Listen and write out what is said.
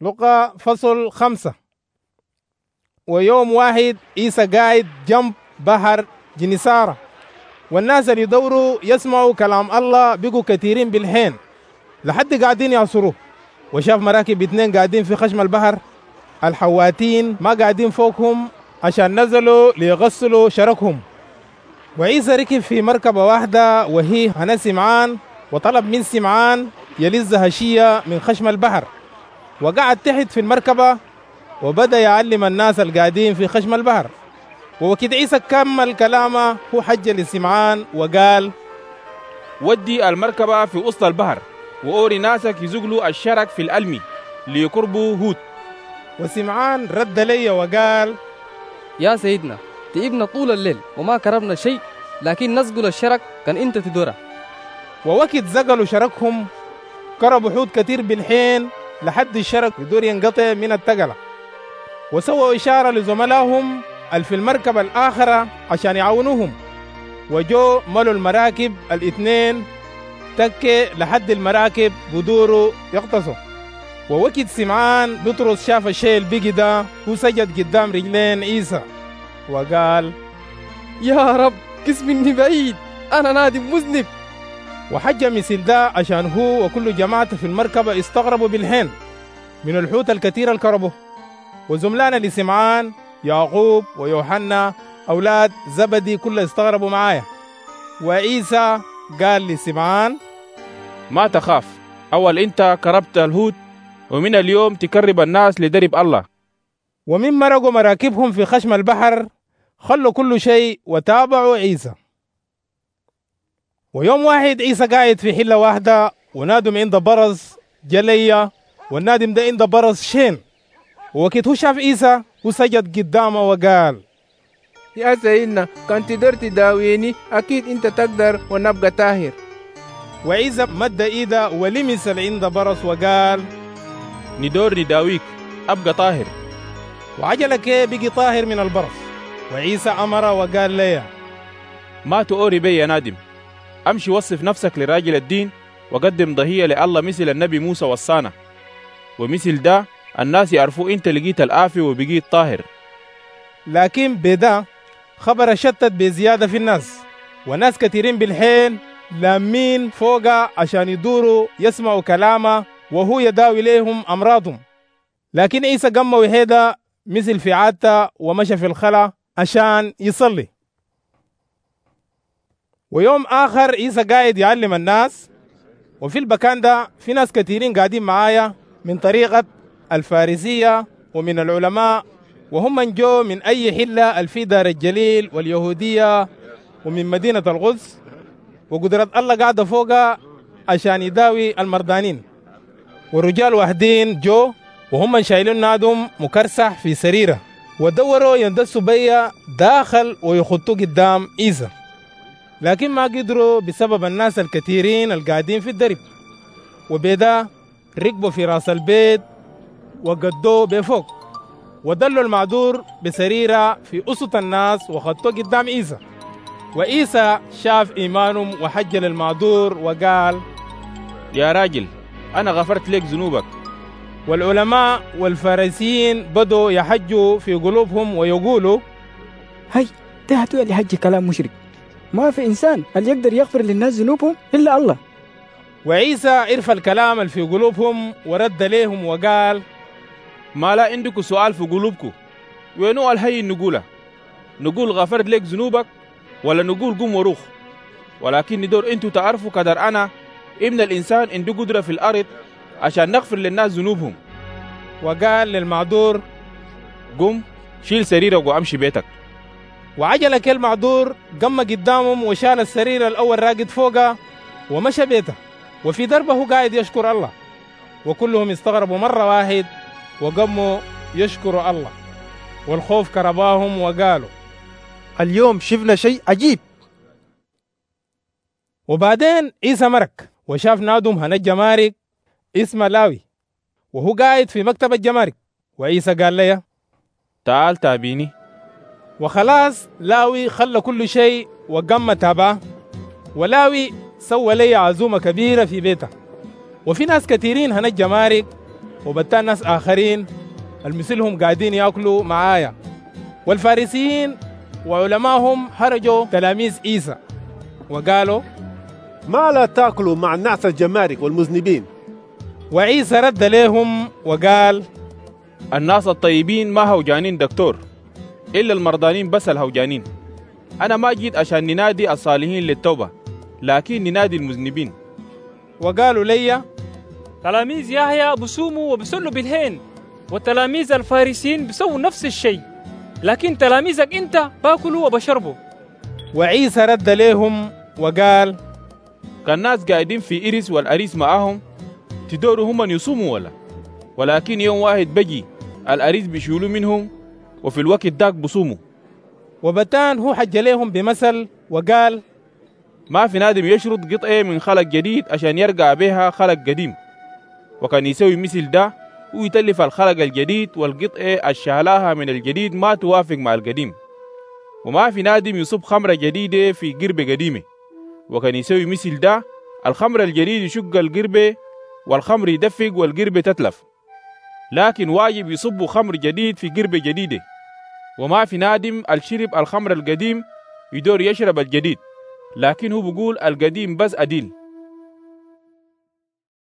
لقى فصل 5. ويوم واحد عيسى قاعد جنب بحر جنسارة، والناس اللي يدوروا يسمعوا كلام الله بقوا كثيرين بالحين لحد قاعدين يعصروه. وشاف مراكب 2 قاعدين في خشم البحر، الحواتين ما قاعدين فوقهم عشان نزلوا ليغسلوا شركهم. وعيسى ركب في مركبة واحدة وهي هنا سمعان، وطلب من سمعان يلز هشية من خشم البحر، وقعد تحت في المركبة وبدأ يعلم الناس القاعدين في خشم البحر. ووكيد عيسى كمل كلامه هو حج لسمعان وقال: ودي المركبة في وسط البحر وأوري ناسك يزغلوا الشرك في الألمي ليقربوا هود. وسمعان رد لي وقال: يا سيدنا، تعبنا طول الليل وما كربنا شيء، لكن نزقل الشرك كان انت تدوره. ووقت زقلوا شركهم كربوا حوت كتير بالحين لحد الشرك يدور ينقطع من التقلة. وسووا إشارة لزملائهم في المركبة الآخرة عشان يعاونوهم، وجو ملوا المراكب 2 تكي لحد المراكب بدوروا يغطسوا. ووقت سمعان بطرس شاف الشيء البيجي ده هو سجد قدام رجلين عيسى وقال: يا رب كس مني بعيد، أنا نادم مذنب. وحج مثل ده عشان هو وكل جماعته في المركبة استغربوا بالحين من الحوت الكثير الكربه. وزملانا لسمعان يعقوب ويوحنا أولاد زبدي كله استغربوا معايا. وعيسى قال لسمعان: ما تخاف، أول أنت كربت الهود، ومن اليوم تكرب الناس لدرب الله. ومن مرقوا مراكبهم في خشم البحر خلوا كل شيء وتابعوا عيسى. ويوم واحد عيسى قاعد في حلة واحدة، ونادم عند برص جلية، والنادم ده عند برص شين. ووقت هو شاف عيسى وسجد قدامه وقال: يا سيدنا، كان تقدر تداويني أكيد أنت تقدر ونبقى طاهر. وعيسى مد إيده ولمس عند برص وقال: ندور نداويك أبقى طاهر. وعجلك بقي طاهر من البرص. وعيسى أمر وقال لي: ما تؤوري بي يا نادم، أمشي وصف نفسك لراجل الدين وقدم ضحية لله مثل النبي موسى وصانا، ومثل ده الناس يعرفوا أنت لقيت الآفي وبقيت طاهر. لكن بدا خبر شتت بزيادة في الناس، وناس كثيرين بالحين لامين فوقه عشان يدوروا يسمعوا كلامه وهو يداوي لهم أمراضهم. لكن عيسى قام وهيدا مثل في عادته ومشى في الخلا عشان يصلي. ويوم آخر عيسى قاعد يعلم الناس، وفي المكان ده في ناس كثيرين قاعدين معايا من طريقة الفارسية ومن العلماء، وهم من جو من أي حلة الفي دار الجليل واليهودية ومن مدينة القدس، وقدرة الله قاعدة فوقها عشان يداوي المرضانين. والرجال واحدين جو وهم شايلين نادم مكرسح في سريرة، ودوروا يندسوا بيا داخل ويخطوا قدام عيسى، لكن ما قدروا بسبب الناس الكثيرين القاعدين في الدرب. وبدا ركبوا في راس البيت وقدوه بفوق، ودلوا المعذور بسريرة في أسط الناس وخطوه قدام عيسى. وعيسى شاف إيمانهم وحج للمعذور وقال: يا راجل، أنا غفرت لك ذنوبك. والعلماء والفارسيين بدوا يحجوا في قلوبهم ويقولوا: هاي ده اللي حج كلام مشرك، ما في إنسان اللي يقدر يغفر للناس ذنوبهم إلا الله. وعيسى عرف الكلام اللي في قلوبهم ورد لهم وقال: ما لا عندكم سؤال في قلوبكم؟ وينو الهي نقوله؟ نقول غفرت لك ذنوبك ولا نقول قم وروح؟ ولكن ندور انتوا تعرفوا قدر أنا ابن الإنسان عنده قدرة في الأرض عشان نغفر للناس ذنوبهم. وقال للمعذور: قم شيل سريرك وامشي بيتك. وعجل كل معذور قام قدامهم وشال السرير الأول راقد فوقه ومشى بيته، وفي دربه قاعد يشكر الله. وكلهم استغربوا مرة واحد وقاموا يشكروا الله، والخوف كرباهم وقالوا: اليوم شفنا شيء عجيب. وبعدين عيسى مرك وشاف نادم هنا الجمارك اسمه لاوي وهو قاعد في مكتب الجمارك. وعيسى قال لي: تعال تابيني. وخلاص لاوي خلى كل شيء وقام تابعه. ولاوي سوى لي عزومة كبيرة في بيته، وفي ناس كثيرين هنا الجمارك وبتان ناس آخرين المثلهم قاعدين يأكلوا معايا. والفارسيين وعلماهم هرجوا تلاميذ عيسى وقالوا: ما لا تأكلوا مع الناس الجمارك والمذنبين. وعيسى رد لهم وقال: الناس الطيبين ما هوجانين دكتور، إلا المرضانين بس الهوجانين. أنا ما جيت عشان ننادي الصالحين للتوبة، لكن ننادي المذنبين. وقالوا لي: تلاميذ يحيى بصوموا وبصلوا بالهين، والتلاميذ الفارسيين بيسووا نفس الشيء، لكن تلاميذك أنت باكلوا وبشربوا. وعيسى رد لهم وقال: كان الناس قاعدين في إرس والأريس معاهم، تدوروا هم يصوموا ولكن يوم واحد بجي الأريس بيشيلوا منهم، وفي الوقت داك بصوموا. وبتان هو حج لهم بمثل وقال: ما في نادم يشرط قطعة من خلق جديد عشان يرجع بها خلق قديم، وكان يسوي مثل ده ويتلف الخلق الجديد والقطعة الشهلاها من الجديد ما توافق مع القديم. وما في نادم يصب خمرة جديدة في قربة قديمة، وكان يسوي مثل ده الخمر الجديد يشق القربة والخمر يدفق والقربة تتلف. لكن واجب يصبوا خمر جديد في قربة جديدة. وما في نادم الشرب الخمر القديم يدور يشرب الجديد، لكن هو بيقول القديم بس أديل.